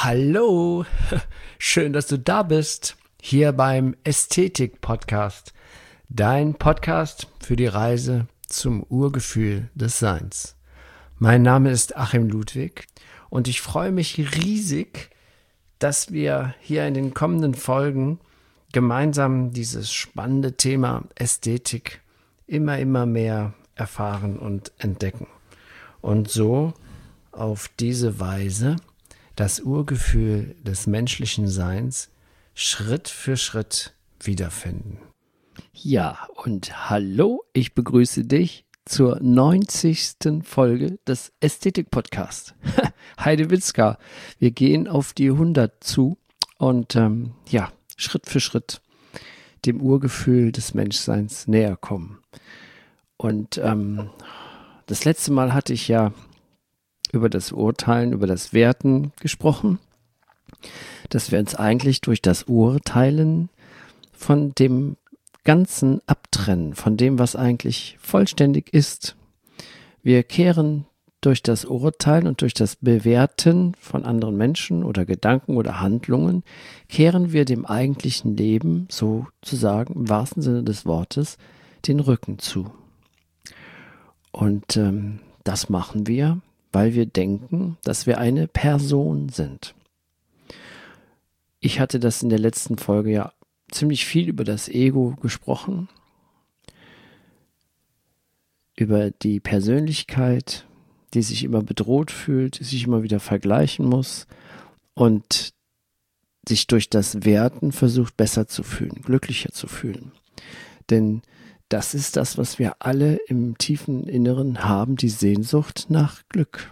Hallo, schön, dass du da bist, hier beim Ästhetik-Podcast, dein Podcast für die Reise zum Urgefühl des Seins. Mein Name ist Achim Ludwig und ich freue mich riesig, dass wir hier in den kommenden Folgen gemeinsam dieses spannende Thema Ästhetik immer mehr erfahren und entdecken und so auf diese Weise das Urgefühl des menschlichen Seins Schritt für Schritt wiederfinden. Ja, und hallo, ich begrüße dich zur 90. Folge des Ästhetik-Podcasts. Heide Witzka, wir gehen auf die 100 zu und Schritt für Schritt dem Urgefühl des Menschseins näher kommen. Und das letzte Mal hatte ich ja über das Urteilen, über das Werten gesprochen, dass wir uns eigentlich durch das Urteilen von dem Ganzen abtrennen, von dem, was eigentlich vollständig ist. Wir kehren durch das Urteilen und durch das Bewerten von anderen Menschen oder Gedanken oder Handlungen, kehren wir dem eigentlichen Leben, sozusagen im wahrsten Sinne des Wortes, den Rücken zu. Und das machen wir, weil wir denken, dass wir eine Person sind. Ich hatte das in der letzten Folge ja ziemlich viel über das Ego gesprochen, über die Persönlichkeit, die sich immer bedroht fühlt, sich immer wieder vergleichen muss und sich durch das Werten versucht, besser zu fühlen, glücklicher zu fühlen. Denn das ist das, was wir alle im tiefen Inneren haben, die Sehnsucht nach Glück.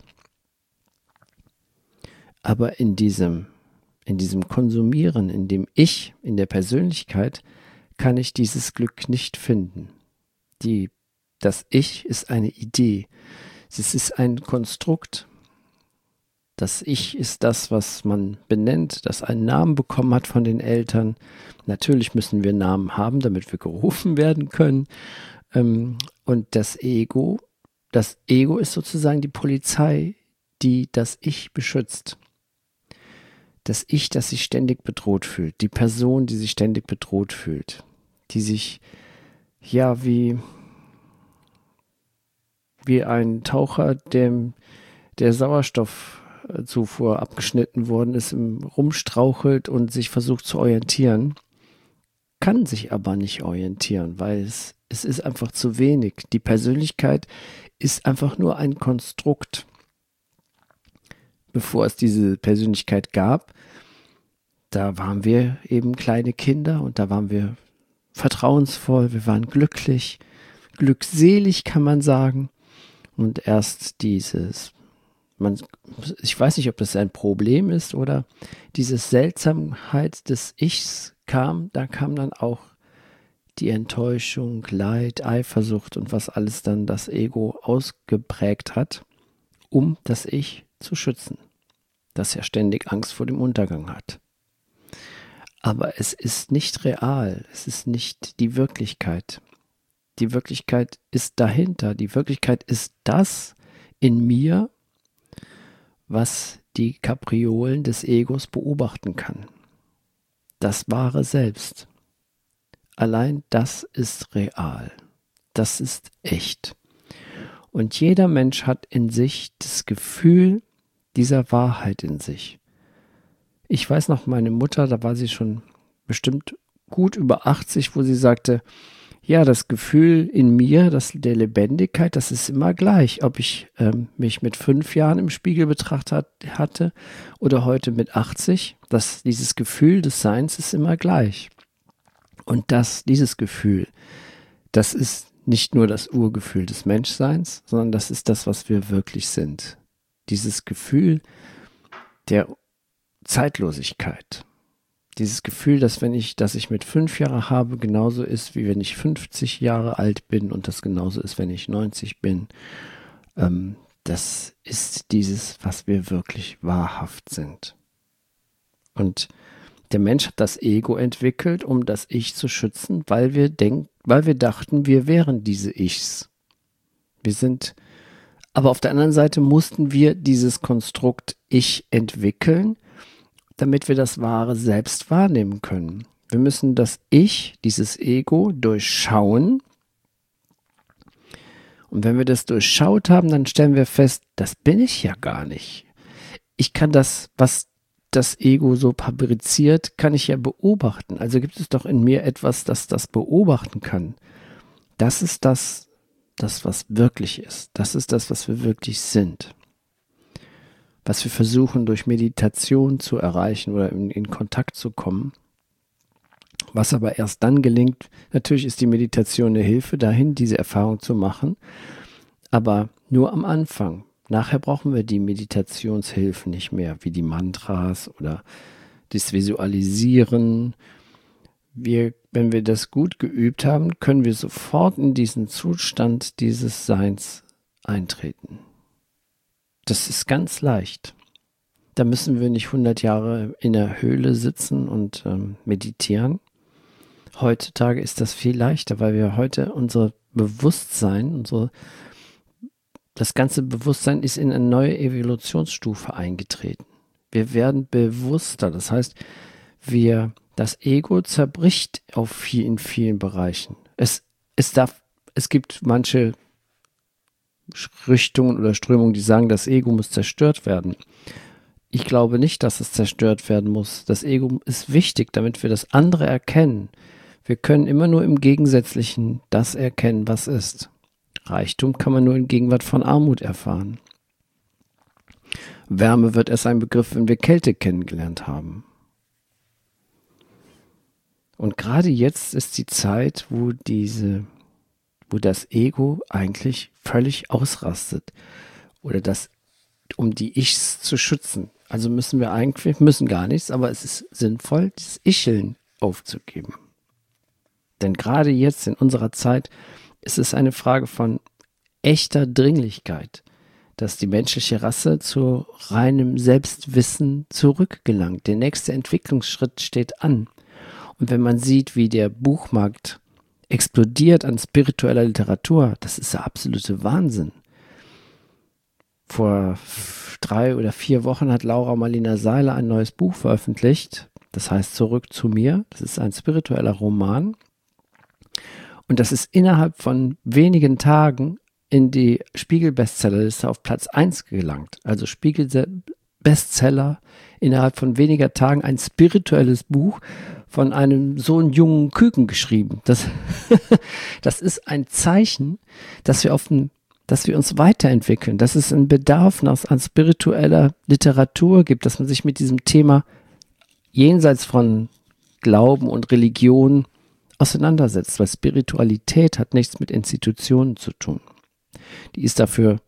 Aber in diesem Konsumieren, in dem Ich, in der Persönlichkeit, kann ich dieses Glück nicht finden. Das Ich ist eine Idee. Es ist ein Konstrukt. Das Ich ist das, was man benennt, das einen Namen bekommen hat von den Eltern. Natürlich müssen wir Namen haben, damit wir gerufen werden können. Und das Ego ist sozusagen die Polizei, die das Ich beschützt. Das Ich, das sich ständig bedroht fühlt. Die Person, die sich ständig bedroht fühlt. Die sich, ja, wie ein Taucher, dem der Sauerstoffzufuhr abgeschnitten worden ist, rumstrauchelt und sich versucht zu orientieren, kann sich aber nicht orientieren, weil es ist einfach zu wenig. Die Persönlichkeit ist einfach nur ein Konstrukt. Bevor es diese Persönlichkeit gab, da waren wir eben kleine Kinder und da waren wir vertrauensvoll, wir waren glücklich, glückselig kann man sagen. Und erst ich weiß nicht, ob das ein Problem ist oder diese Seltsamkeit des Ichs da kam dann auch die Enttäuschung, Leid, Eifersucht und was alles dann das Ego ausgeprägt hat, um das Ich zu schützen, das ja ständig Angst vor dem Untergang hat. Aber es ist nicht real, es ist nicht die Wirklichkeit. Die Wirklichkeit ist dahinter, die Wirklichkeit ist das in mir, was die Kapriolen des Egos beobachten kann. Das wahre Selbst. Allein das ist real. Das ist echt. Und jeder Mensch hat in sich das Gefühl dieser Wahrheit in sich. Ich weiß noch, meine Mutter, da war sie schon bestimmt gut über 80, wo sie sagte, ja, das Gefühl in mir, der Lebendigkeit, das ist immer gleich, ob ich mich mit 5 Jahren im Spiegel betrachtet hatte oder heute mit 80. Dieses Gefühl des Seins ist immer gleich. Und dieses Gefühl, das ist nicht nur das Urgefühl des Menschseins, sondern das ist das, was wir wirklich sind. Dieses Gefühl der Zeitlosigkeit. Dieses Gefühl, dass ich mit 5 Jahren habe, genauso ist, wie wenn ich 50 Jahre alt bin und das genauso ist, wenn ich 90 bin. Das ist dieses, was wir wirklich wahrhaft sind. Und der Mensch hat das Ego entwickelt, um das Ich zu schützen, weil wir dachten, wir wären diese Ichs. Aber auf der anderen Seite mussten wir dieses Konstrukt Ich entwickeln, damit wir das wahre Selbst wahrnehmen können. Wir müssen das Ich, dieses Ego, durchschauen. Und wenn wir das durchschaut haben, dann stellen wir fest, das bin ich ja gar nicht. Ich kann das, was das Ego so fabriziert, kann ich ja beobachten. Also gibt es doch in mir etwas, das das beobachten kann. Das ist das, was wirklich ist. Das ist das, was wir wirklich sind. Was wir versuchen durch Meditation zu erreichen oder in Kontakt zu kommen. Was aber erst dann gelingt, natürlich ist die Meditation eine Hilfe dahin, diese Erfahrung zu machen, aber nur am Anfang. Nachher brauchen wir die Meditationshilfen nicht mehr, wie die Mantras oder das Visualisieren. Wenn wir das gut geübt haben, können wir sofort in diesen Zustand dieses Seins eintreten. Das ist ganz leicht. Da müssen wir nicht 100 Jahre in der Höhle sitzen und meditieren. Heutzutage ist das viel leichter, weil wir heute unser Bewusstsein, das ganze Bewusstsein ist in eine neue Evolutionsstufe eingetreten. Wir werden bewusster, das heißt, das Ego zerbricht in vielen Bereichen. Es gibt manche Richtungen oder Strömungen, die sagen, das Ego muss zerstört werden. Ich glaube nicht, dass es zerstört werden muss. Das Ego ist wichtig, damit wir das andere erkennen. Wir können immer nur im Gegensätzlichen das erkennen, was ist. Reichtum kann man nur in Gegenwart von Armut erfahren. Wärme wird erst ein Begriff, wenn wir Kälte kennengelernt haben. Und gerade jetzt ist die Zeit, wo das Ego eigentlich völlig ausrastet. Oder um die Ichs zu schützen. Also müssen gar nichts, aber es ist sinnvoll, das Icheln aufzugeben. Denn gerade jetzt in unserer Zeit ist es eine Frage von echter Dringlichkeit, dass die menschliche Rasse zu reinem Selbstwissen zurückgelangt. Der nächste Entwicklungsschritt steht an. Und wenn man sieht, wie der Buchmarkt explodiert an spiritueller Literatur, das ist der absolute Wahnsinn. Vor 3 oder 4 Wochen hat Laura Marlina Seiler ein neues Buch veröffentlicht. Das heißt Zurück zu mir. Das ist ein spiritueller Roman. Und das ist innerhalb von wenigen Tagen in die Spiegel-Bestsellerliste auf Platz 1 gelangt. Also Spiegel-Bestseller innerhalb von weniger Tagen, ein spirituelles Buch von einem so einen jungen Küken geschrieben. Das ist ein Zeichen, dass wir uns weiterentwickeln, dass es einen Bedarf an spiritueller Literatur gibt, dass man sich mit diesem Thema jenseits von Glauben und Religion auseinandersetzt, weil Spiritualität hat nichts mit Institutionen zu tun. Die ist dafür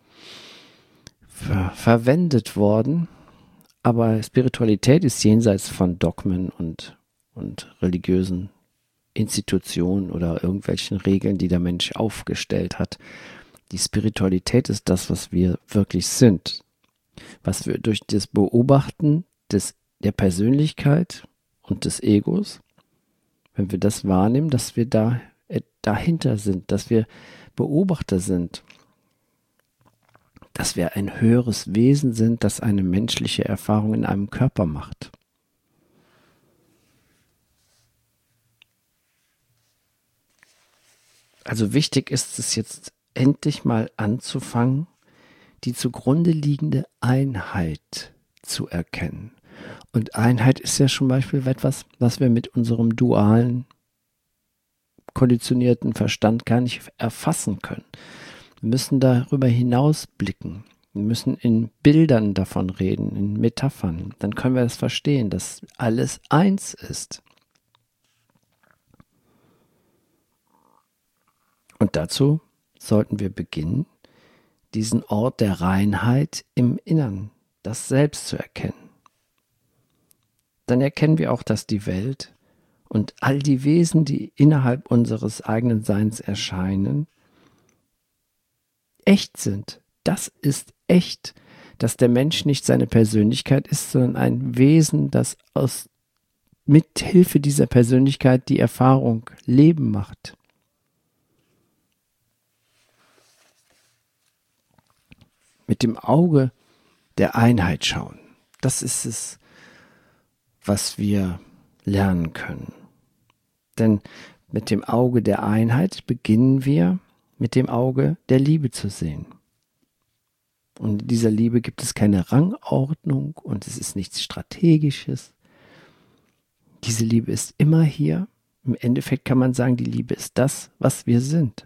verwendet worden, aber Spiritualität ist jenseits von Dogmen und religiösen Institutionen oder irgendwelchen Regeln, die der Mensch aufgestellt hat. Die Spiritualität ist das, was wir wirklich sind, was wir durch das Beobachten der Persönlichkeit und des Egos, wenn wir das wahrnehmen, dass wir dahinter sind, dass wir Beobachter sind, dass wir ein höheres Wesen sind, das eine menschliche Erfahrung in einem Körper macht. Also wichtig ist es jetzt endlich mal anzufangen, die zugrunde liegende Einheit zu erkennen. Und Einheit ist ja zum Beispiel etwas, was wir mit unserem dualen, konditionierten Verstand gar nicht erfassen können. Wir müssen darüber hinaus blicken. Wir müssen in Bildern davon reden, in Metaphern. Dann können wir das verstehen, dass alles eins ist. Und dazu sollten wir beginnen, diesen Ort der Reinheit im Innern, das Selbst zu erkennen. Dann erkennen wir auch, dass die Welt und all die Wesen, die innerhalb unseres eigenen Seins erscheinen, echt sind. Das ist echt, dass der Mensch nicht seine Persönlichkeit ist, sondern ein Wesen, das mit Hilfe dieser Persönlichkeit die Erfahrung Leben macht. Mit dem Auge der Einheit schauen. Das ist es, was wir lernen können. Denn mit dem Auge der Einheit beginnen wir mit dem Auge der Liebe zu sehen. Und in dieser Liebe gibt es keine Rangordnung und es ist nichts Strategisches. Diese Liebe ist immer hier. Im Endeffekt kann man sagen, die Liebe ist das, was wir sind.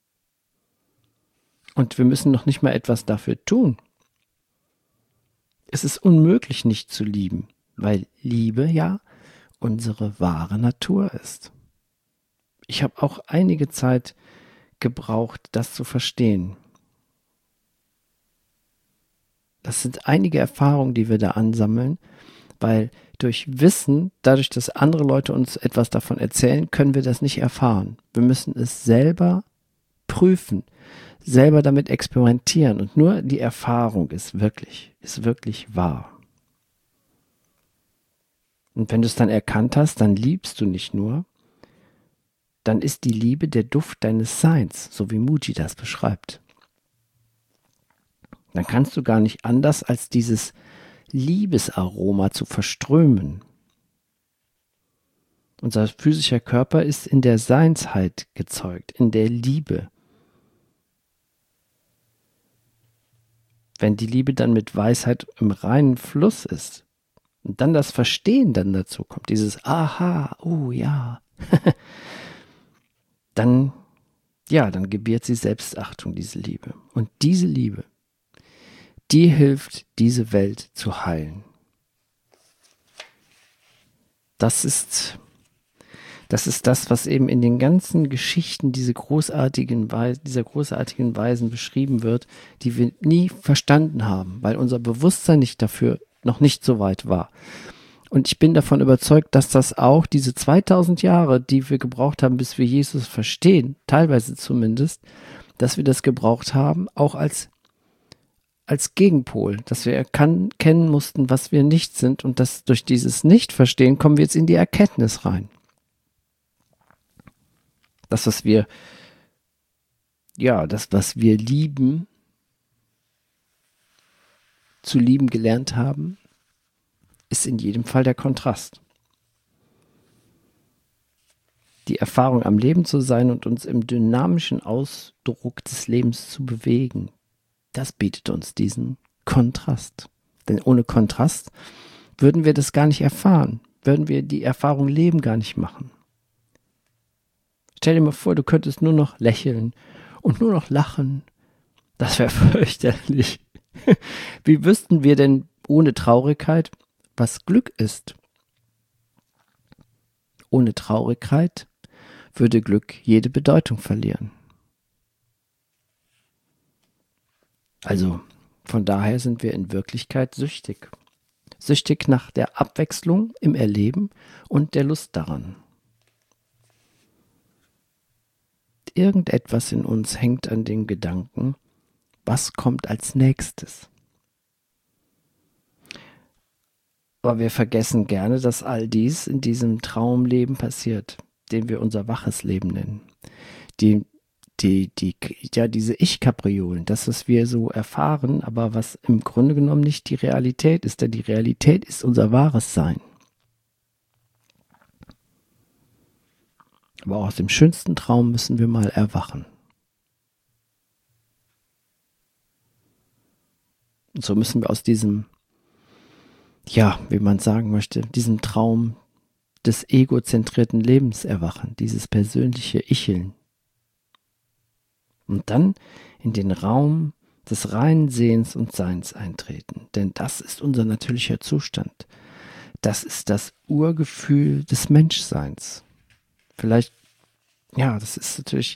Und wir müssen noch nicht mal etwas dafür tun. Es ist unmöglich, nicht zu lieben, weil Liebe ja unsere wahre Natur ist. Ich habe auch einige Zeit gebraucht, das zu verstehen. Das sind einige Erfahrungen, die wir da ansammeln, weil durch Wissen, dadurch, dass andere Leute uns etwas davon erzählen, können wir das nicht erfahren. Wir müssen es selber prüfen, selber damit experimentieren und nur die Erfahrung ist wirklich wahr. Und wenn du es dann erkannt hast, dann liebst du nicht nur, dann ist die Liebe der Duft deines Seins, so wie Mooji das beschreibt. Dann kannst du gar nicht anders, als dieses Liebesaroma zu verströmen. Unser physischer Körper ist in der Seinsheit gezeugt, in der Liebe. Wenn die Liebe dann mit Weisheit im reinen Fluss ist und dann das Verstehen dann dazu kommt, dieses Aha, oh ja, dann gebiert sie Selbstachtung, diese Liebe. Und diese Liebe, die hilft, diese Welt zu heilen. Das ist das, was eben in den ganzen Geschichten dieser großartigen Weisen beschrieben wird, die wir nie verstanden haben, weil unser Bewusstsein nicht dafür noch nicht so weit war. Und ich bin davon überzeugt, dass das auch diese 2000 Jahre, die wir gebraucht haben, bis wir Jesus verstehen, teilweise zumindest, dass wir das gebraucht haben, auch als Gegenpol, dass wir erkennen mussten, was wir nicht sind und dass durch dieses Nicht-Verstehen kommen wir jetzt in die Erkenntnis rein. Das, was wir lieben, zu lieben gelernt haben, ist in jedem Fall der Kontrast. Die Erfahrung am Leben zu sein und uns im dynamischen Ausdruck des Lebens zu bewegen, das bietet uns diesen Kontrast. Denn ohne Kontrast würden wir das gar nicht erfahren, würden wir die Erfahrung Leben gar nicht machen. Stell dir mal vor, du könntest nur noch lächeln und nur noch lachen. Das wäre fürchterlich. Wie wüssten wir denn ohne Traurigkeit, was Glück ist? Ohne Traurigkeit würde Glück jede Bedeutung verlieren. Also, von daher sind wir in Wirklichkeit süchtig. Süchtig nach der Abwechslung im Erleben und der Lust daran. Irgendetwas in uns hängt an dem Gedanken, was kommt als nächstes. Aber wir vergessen gerne, dass all dies in diesem Traumleben passiert, den wir unser waches Leben nennen. Diese Ich-Kapriolen, das, was wir so erfahren, aber was im Grunde genommen nicht die Realität ist, denn die Realität ist unser wahres Sein. Aber auch aus dem schönsten Traum müssen wir mal erwachen. Und so müssen wir aus diesem, wie man sagen möchte, diesem Traum des egozentrierten Lebens erwachen, dieses persönliche Icheln. Und dann in den Raum des reinen Sehens und Seins eintreten. Denn das ist unser natürlicher Zustand. Das ist das Urgefühl des Menschseins. Vielleicht, das ist natürlich,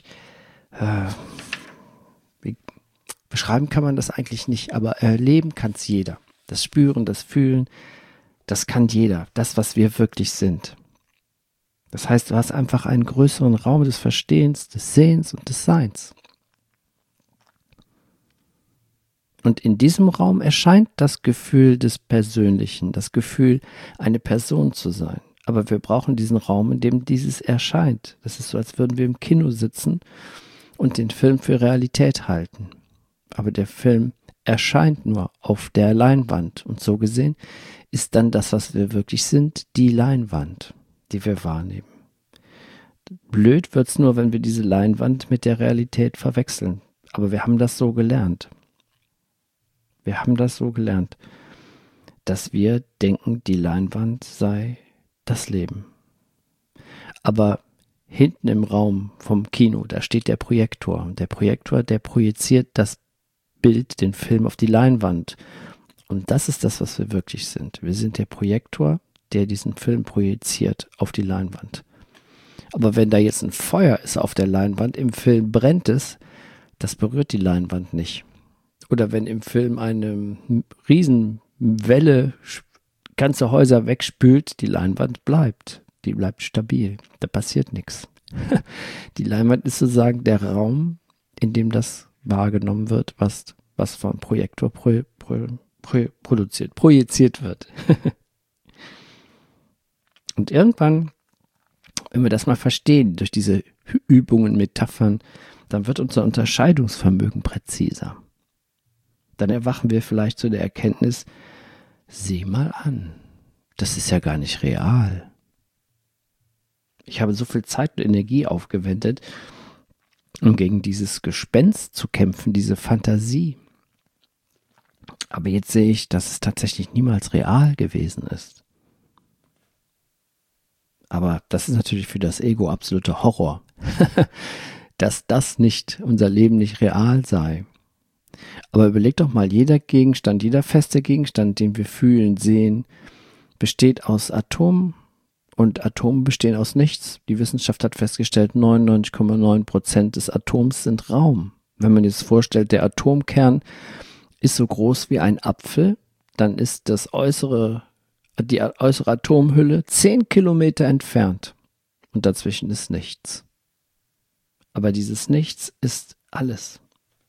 beschreiben kann man das eigentlich nicht, aber erleben kann es jeder. Das Spüren, das Fühlen, das kann jeder. Das, was wir wirklich sind. Das heißt, du hast einfach einen größeren Raum des Verstehens, des Sehens und des Seins. Und in diesem Raum erscheint das Gefühl des Persönlichen, das Gefühl, eine Person zu sein. Aber wir brauchen diesen Raum, in dem dieses erscheint. Das ist so, als würden wir im Kino sitzen und den Film für Realität halten. Aber der Film erscheint nur auf der Leinwand. Und so gesehen ist dann das, was wir wirklich sind, die Leinwand, die wir wahrnehmen. Blöd wird's nur, wenn wir diese Leinwand mit der Realität verwechseln. Aber wir haben das so gelernt. Wir haben das so gelernt, dass wir denken, die Leinwand sei das Leben. Aber hinten im Raum vom Kino, da steht der Projektor. Und der Projektor, der projiziert das Bild, den Film auf die Leinwand. Und das ist das, was wir wirklich sind. Wir sind der Projektor, der diesen Film projiziert auf die Leinwand. Aber wenn da jetzt ein Feuer ist auf der Leinwand, im Film brennt es, das berührt die Leinwand nicht. Oder wenn im Film eine Riesenwelle ganze Häuser wegspült, die Leinwand bleibt. Die bleibt stabil. Da passiert nichts. Die Leinwand ist sozusagen der Raum, in dem das wahrgenommen wird, was vom Projektor projiziert wird. Und irgendwann, wenn wir das mal verstehen, durch diese Übungen, Metaphern, dann wird unser Unterscheidungsvermögen präziser. Dann erwachen wir vielleicht zu der Erkenntnis, sieh mal an, das ist ja gar nicht real. Ich habe so viel Zeit und Energie aufgewendet, um gegen dieses Gespenst zu kämpfen, diese Fantasie. Aber jetzt sehe ich, dass es tatsächlich niemals real gewesen ist. Aber das ist natürlich für das Ego absoluter Horror, dass das nicht, unser Leben nicht real sei. Aber überleg doch mal, jeder Gegenstand, jeder feste Gegenstand, den wir fühlen, sehen, besteht aus Atomen. Und Atome bestehen aus nichts. Die Wissenschaft hat festgestellt, 99,9% des Atoms sind Raum. Wenn man jetzt vorstellt, der Atomkern ist so groß wie ein Apfel, dann ist die äußere Atomhülle 10 Kilometer entfernt. Und dazwischen ist nichts. Aber dieses Nichts ist alles.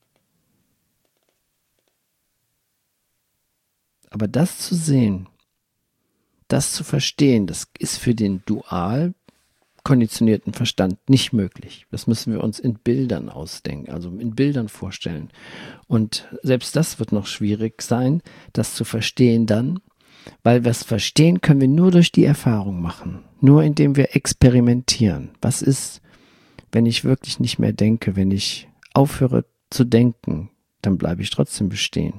Aber das zu sehen, das zu verstehen, das ist für den dual konditionierten Verstand nicht möglich. Das müssen wir uns in Bildern ausdenken, also in Bildern vorstellen. Und selbst das wird noch schwierig sein, das zu verstehen dann, weil wir es verstehen können wir nur durch die Erfahrung machen, nur indem wir experimentieren. Was ist, wenn ich wirklich nicht mehr denke, wenn ich aufhöre zu denken, dann bleibe ich trotzdem bestehen.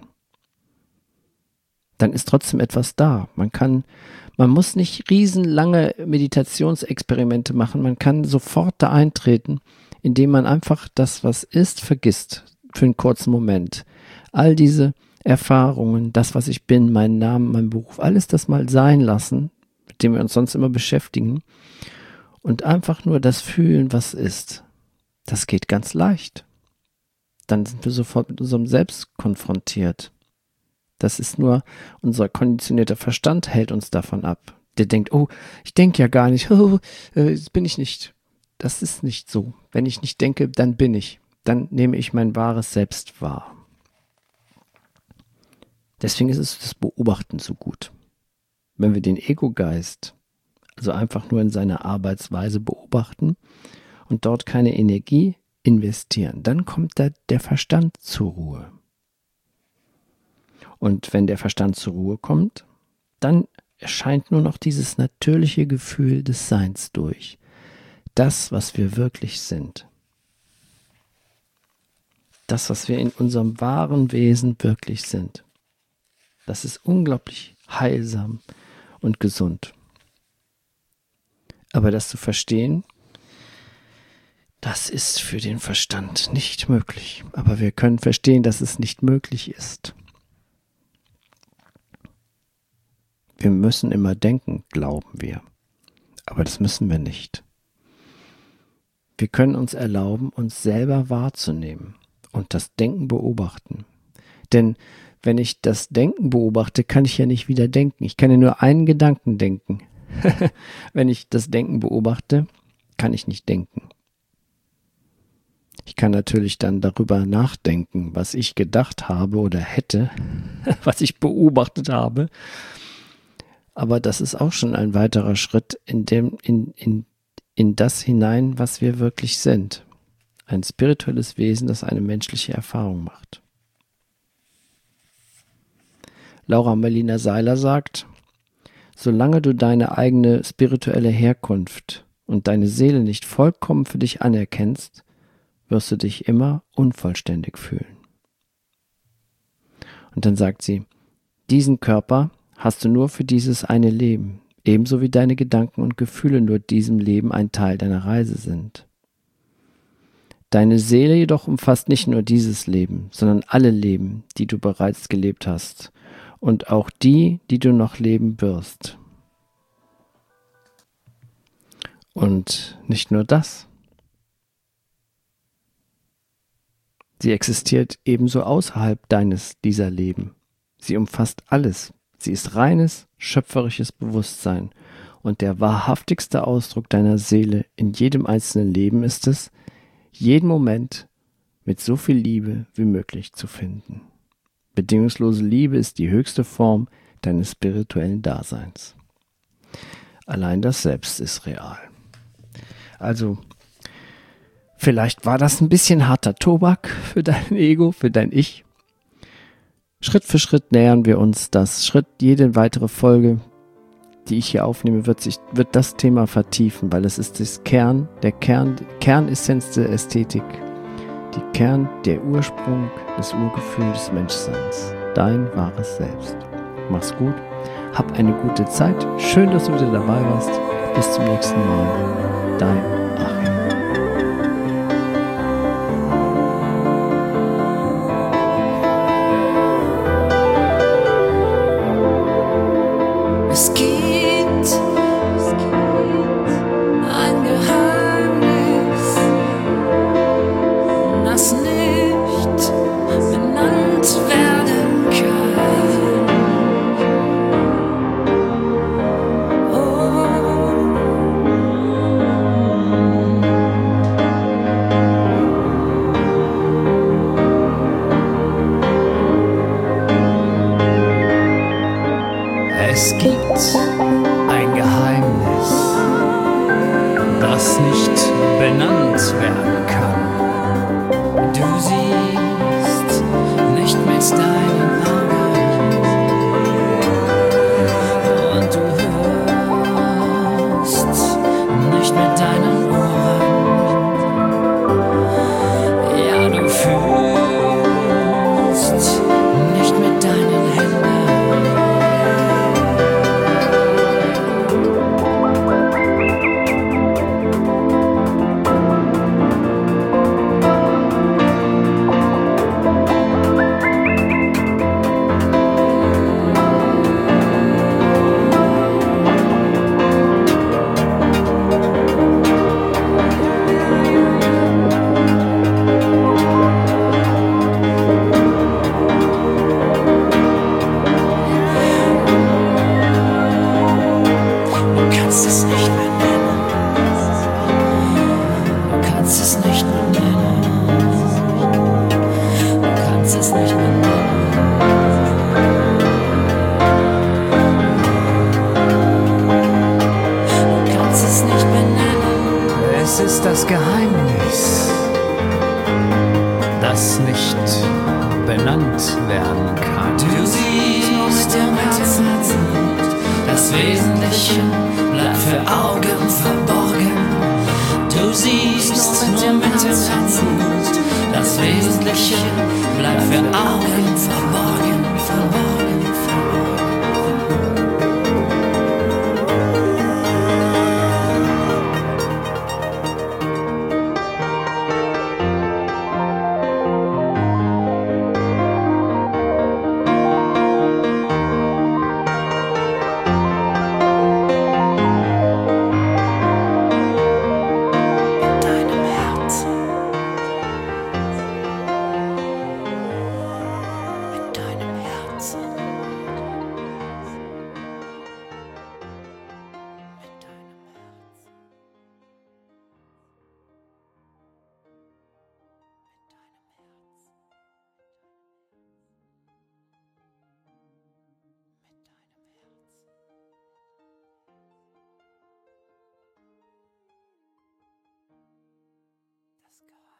Dann ist trotzdem etwas da. Man muss nicht riesenlange Meditationsexperimente machen. Man kann sofort da eintreten, indem man einfach das, was ist, vergisst für einen kurzen Moment. All diese Erfahrungen, das, was ich bin, meinen Namen, mein Beruf, alles das mal sein lassen, mit dem wir uns sonst immer beschäftigen und einfach nur das fühlen, was ist. Das geht ganz leicht. Dann sind wir sofort mit unserem Selbst konfrontiert. Das ist nur, unser konditionierter Verstand hält uns davon ab. Der denkt, oh, ich denke ja gar nicht, das bin ich nicht. Das ist nicht so. Wenn ich nicht denke, dann bin ich. Dann nehme ich mein wahres Selbst wahr. Deswegen ist es das Beobachten so gut. Wenn wir den Ego-Geist also einfach nur in seiner Arbeitsweise beobachten und dort keine Energie investieren, dann kommt da der Verstand zur Ruhe. Und wenn der Verstand zur Ruhe kommt, dann erscheint nur noch dieses natürliche Gefühl des Seins durch. Das, was wir wirklich sind. Das, was wir in unserem wahren Wesen wirklich sind. Das ist unglaublich heilsam und gesund. Aber das zu verstehen, das ist für den Verstand nicht möglich. Aber wir können verstehen, dass es nicht möglich ist. Wir müssen immer denken, glauben wir. Aber das müssen wir nicht. Wir können uns erlauben, uns selber wahrzunehmen und das Denken beobachten. Denn wenn ich das Denken beobachte, kann ich ja nicht wieder denken. Ich kann ja nur einen Gedanken denken. Wenn ich das Denken beobachte, kann ich nicht denken. Ich kann natürlich dann darüber nachdenken, was ich gedacht habe oder hätte, was ich beobachtet habe. Aber das ist auch schon ein weiterer Schritt in das hinein, was wir wirklich sind. Ein spirituelles Wesen, das eine menschliche Erfahrung macht. Laura Marlina Seiler sagt, Solange du deine eigene spirituelle Herkunft und deine Seele nicht vollkommen für dich anerkennst, wirst du dich immer unvollständig fühlen. Und dann sagt sie, diesen Körper hast du nur für dieses eine Leben, ebenso wie deine Gedanken und Gefühle nur diesem Leben ein Teil deiner Reise sind. Deine Seele jedoch umfasst nicht nur dieses Leben, sondern alle Leben, die du bereits gelebt hast und auch die, die du noch leben wirst. Und nicht nur das. Sie existiert ebenso außerhalb dieser Leben. Sie umfasst alles. Sie ist reines, schöpferisches Bewusstsein. Und der wahrhaftigste Ausdruck deiner Seele in jedem einzelnen Leben ist es, jeden Moment mit so viel Liebe wie möglich zu finden. Bedingungslose Liebe ist die höchste Form deines spirituellen Daseins. Allein das Selbst ist real. Also, vielleicht war das ein bisschen harter Tobak für dein Ego, für dein Ich. Schritt für Schritt nähern wir uns das. Jede weitere Folge, die ich hier aufnehme, wird das Thema vertiefen, weil es ist der Kernessenz der Ästhetik, der Ursprung des Urgefühls des Menschseins. Dein wahres Selbst. Mach's gut, hab eine gute Zeit. Schön, dass du wieder dabei warst. Bis zum nächsten Mal. Dein Achim. Es gibt ein Geheimnis, das nicht benannt werden kann. Es gibt ein Geheimnis, das nicht benannt werden kann. Du siehst nicht mit deinen Augen und du hörst nicht mit deinen Ohren. Ja, du fühlst nicht mit deinen Händen. Es ist das Geheimnis, das nicht benannt werden kann. Du siehst nur mit dem Herzen, das Wesentliche bleibt für Augen verborgen. Du siehst nur mit dem Herzen, das Wesentliche bleibt für Augen verborgen. Sky.